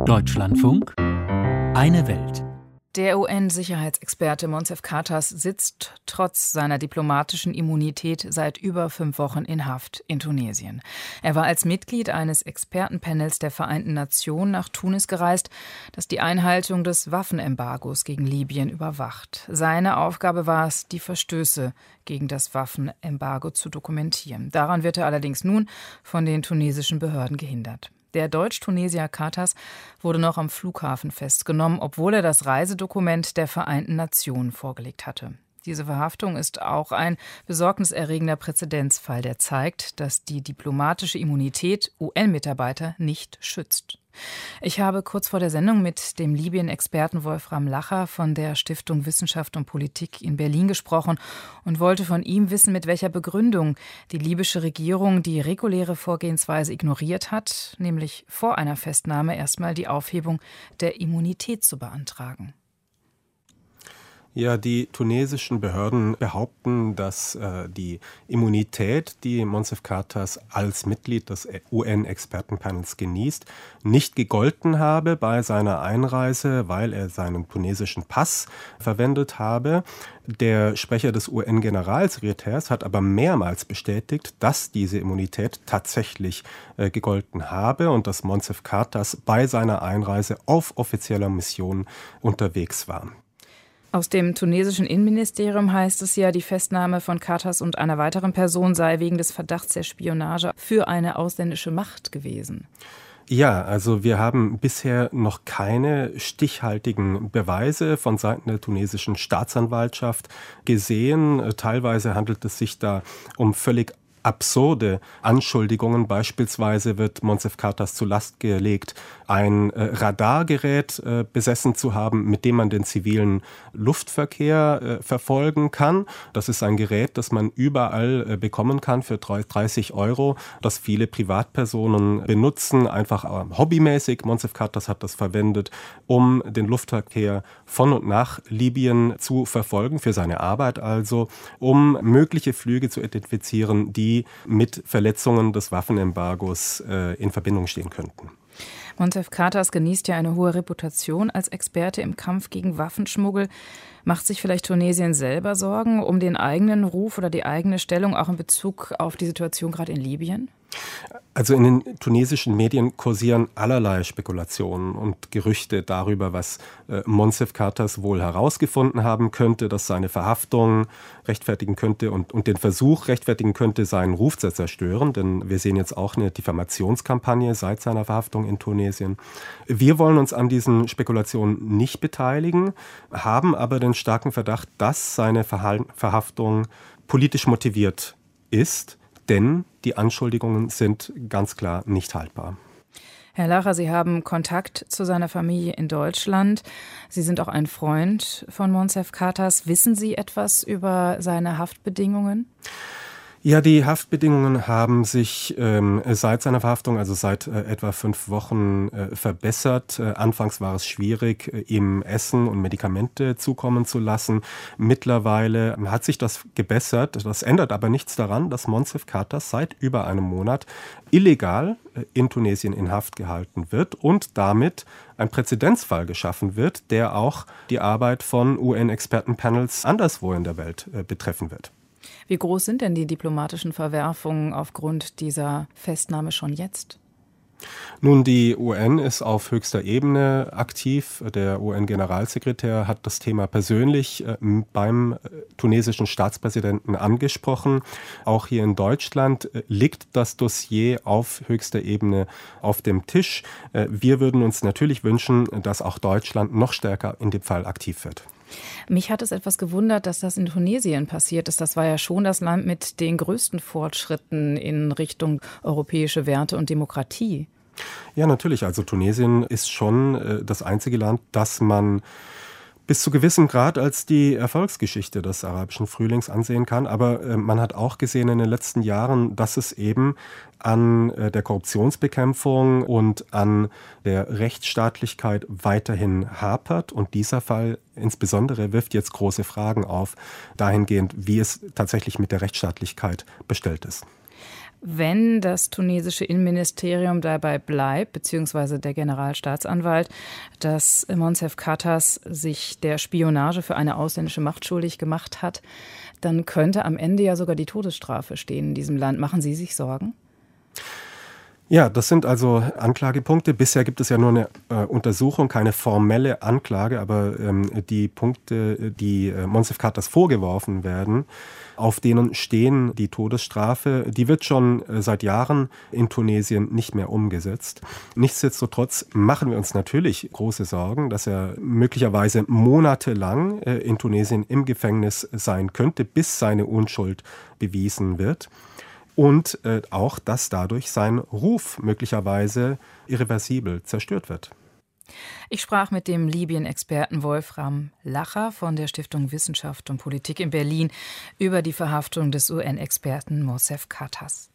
Deutschlandfunk Eine Welt. Der UN-Sicherheitsexperte Moncef Katas sitzt trotz seiner diplomatischen Immunität seit über 5 Wochen in Haft in Tunesien. Er war als Mitglied eines Expertenpanels der Vereinten Nationen nach Tunis gereist, das die Einhaltung des Waffenembargos gegen Libyen überwacht. Seine Aufgabe war es, die Verstöße gegen das Waffenembargo zu dokumentieren. Daran wird er allerdings nun von den tunesischen Behörden gehindert. Der Deutsch-Tunesier Katas wurde noch am Flughafen festgenommen, obwohl er das Reisedokument der Vereinten Nationen vorgelegt hatte. Diese Verhaftung ist auch ein besorgniserregender Präzedenzfall, der zeigt, dass die diplomatische Immunität UN-Mitarbeiter nicht schützt. Ich habe kurz vor der Sendung mit dem Libyen-Experten Wolfram Lacher von der Stiftung Wissenschaft und Politik in Berlin gesprochen und wollte von ihm wissen, mit welcher Begründung die libysche Regierung die reguläre Vorgehensweise ignoriert hat, nämlich vor einer Festnahme erstmal die Aufhebung der Immunität zu beantragen. Ja, die tunesischen Behörden behaupten, dass die Immunität, die Moncef Katas als Mitglied des UN-Expertenpanels genießt, nicht gegolten habe bei seiner Einreise, weil er seinen tunesischen Pass verwendet habe. Der Sprecher des UN-Generalsekretärs hat aber mehrmals bestätigt, dass diese Immunität tatsächlich gegolten habe und dass Moncef Katas bei seiner Einreise auf offizieller Mission unterwegs war. Aus dem tunesischen Innenministerium heißt es ja, die Festnahme von Katas und einer weiteren Person sei wegen des Verdachts der Spionage für eine ausländische Macht gewesen. Ja, also wir haben bisher noch keine stichhaltigen Beweise von Seiten der tunesischen Staatsanwaltschaft gesehen. Teilweise handelt es sich da um völlig absurde Anschuldigungen. Beispielsweise wird Moncef Katas zur Last gelegt, ein Radargerät besessen zu haben, mit dem man den zivilen Luftverkehr verfolgen kann. Das ist ein Gerät, das man überall bekommen kann für 30 €, das viele Privatpersonen benutzen, einfach hobbymäßig. Moncef Katas hat das verwendet, um den Luftverkehr von und nach Libyen zu verfolgen, für seine Arbeit also, um mögliche Flüge zu identifizieren, die mit Verletzungen des Waffenembargos in Verbindung stehen könnten. Moncef Katas genießt ja eine hohe Reputation als Experte im Kampf gegen Waffenschmuggel. Macht sich vielleicht Tunesien selber Sorgen um den eigenen Ruf oder die eigene Stellung auch in Bezug auf die Situation gerade in Libyen? Also in den tunesischen Medien kursieren allerlei Spekulationen und Gerüchte darüber, was Moncef Katas wohl herausgefunden haben könnte, dass seine Verhaftung rechtfertigen könnte und den Versuch rechtfertigen könnte, seinen Ruf zu zerstören. Denn wir sehen jetzt auch eine Diffamationskampagne seit seiner Verhaftung in Tunesien. Wir wollen uns an diesen Spekulationen nicht beteiligen, haben aber den starken Verdacht, dass seine Verhaftung politisch motiviert ist. Denn die Anschuldigungen sind ganz klar nicht haltbar. Herr Lacher, Sie haben Kontakt zu seiner Familie in Deutschland. Sie sind auch ein Freund von Moncef Katas. Wissen Sie etwas über seine Haftbedingungen? Ja, die Haftbedingungen haben sich seit seiner Verhaftung, also seit etwa 5 Wochen, verbessert. Anfangs war es schwierig, ihm Essen und Medikamente zukommen zu lassen. Mittlerweile hat sich das gebessert. Das ändert aber nichts daran, dass Moncef Katas seit über einem Monat illegal in Tunesien in Haft gehalten wird und damit ein Präzedenzfall geschaffen wird, der auch die Arbeit von UN-Expertenpanels anderswo in der Welt betreffen wird. Wie groß sind denn die diplomatischen Verwerfungen aufgrund dieser Festnahme schon jetzt? Nun, die UN ist auf höchster Ebene aktiv. Der UN-Generalsekretär hat das Thema persönlich beim tunesischen Staatspräsidenten angesprochen. Auch hier in Deutschland liegt das Dossier auf höchster Ebene auf dem Tisch. Wir würden uns natürlich wünschen, dass auch Deutschland noch stärker in dem Fall aktiv wird. Mich hat es etwas gewundert, dass das in Tunesien passiert ist. Das war ja schon das Land mit den größten Fortschritten in Richtung europäische Werte und Demokratie. Ja, natürlich. Also Tunesien ist schon das einzige Land, das man bis zu gewissem Grad als die Erfolgsgeschichte des arabischen Frühlings ansehen kann. Aber man hat auch gesehen in den letzten Jahren, dass es eben an der Korruptionsbekämpfung und an der Rechtsstaatlichkeit weiterhin hapert. Und dieser Fall insbesondere wirft jetzt große Fragen auf, dahingehend, wie es tatsächlich mit der Rechtsstaatlichkeit bestellt ist. Wenn das tunesische Innenministerium dabei bleibt, beziehungsweise der Generalstaatsanwalt, dass Moncef Katas sich der Spionage für eine ausländische Macht schuldig gemacht hat, dann könnte am Ende ja sogar die Todesstrafe stehen in diesem Land. Machen Sie sich Sorgen? Ja, das sind also Anklagepunkte. Bisher gibt es ja nur eine Untersuchung, keine formelle Anklage, aber die Punkte, die Moncef Katas vorgeworfen werden, auf denen stehen die Todesstrafe, die wird schon seit Jahren in Tunesien nicht mehr umgesetzt. Nichtsdestotrotz machen wir uns natürlich große Sorgen, dass er möglicherweise monatelang in Tunesien im Gefängnis sein könnte, bis seine Unschuld bewiesen wird. Und auch, dass dadurch sein Ruf möglicherweise irreversibel zerstört wird. Ich sprach mit dem Libyen-Experten Wolfram Lacher von der Stiftung Wissenschaft und Politik in Berlin über die Verhaftung des UN-Experten Moncef Katas.